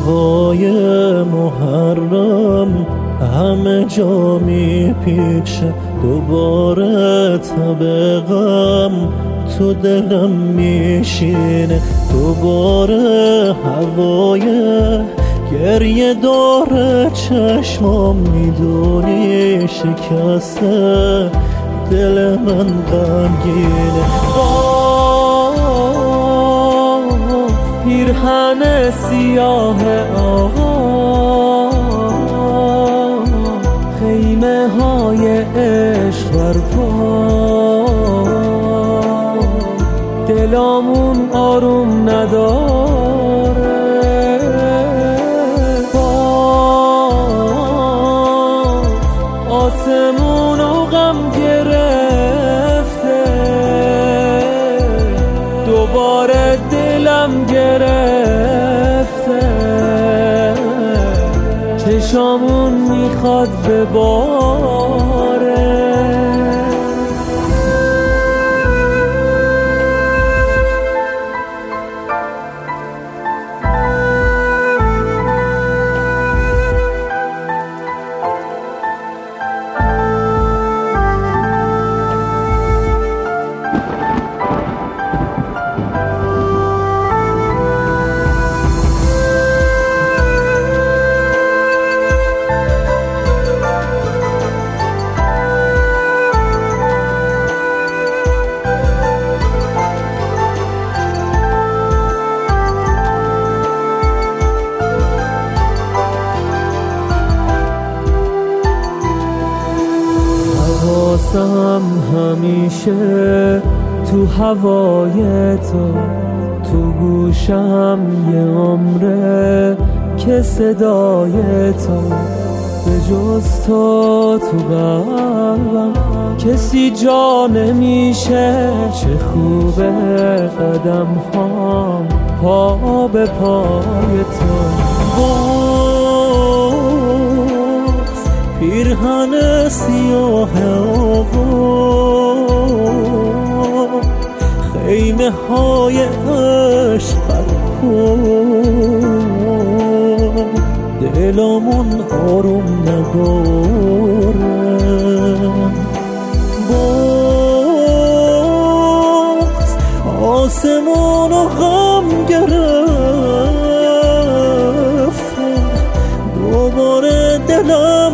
هوای محرم همه جا میپیچه، دوباره تب غم تو دلم میشینه، دوباره هوای گریه داره چشمام، میدونی شکسته دل من غمگینه. پیرهن سیاه آقا، خیمه های عشق برپا، دلامون آروم نداره، آسمونو غم گرفته، دوباره دلم گرفته، چشامون میخواد بباره. حواسم همیشه تو هوای تو گوشم یه عمره که صدای تو، به جز تو قلبم کسی جا نمیشه. چه خوبه قدم هام پا به پای تو، پیرهن سیاه آقا، خیمه های عشق برپا، دلمون آروم نداره، باز آسمونو غم گرفته، دوباره دلم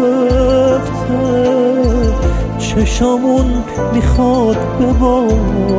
گرفته، چشامون میخواد بباره.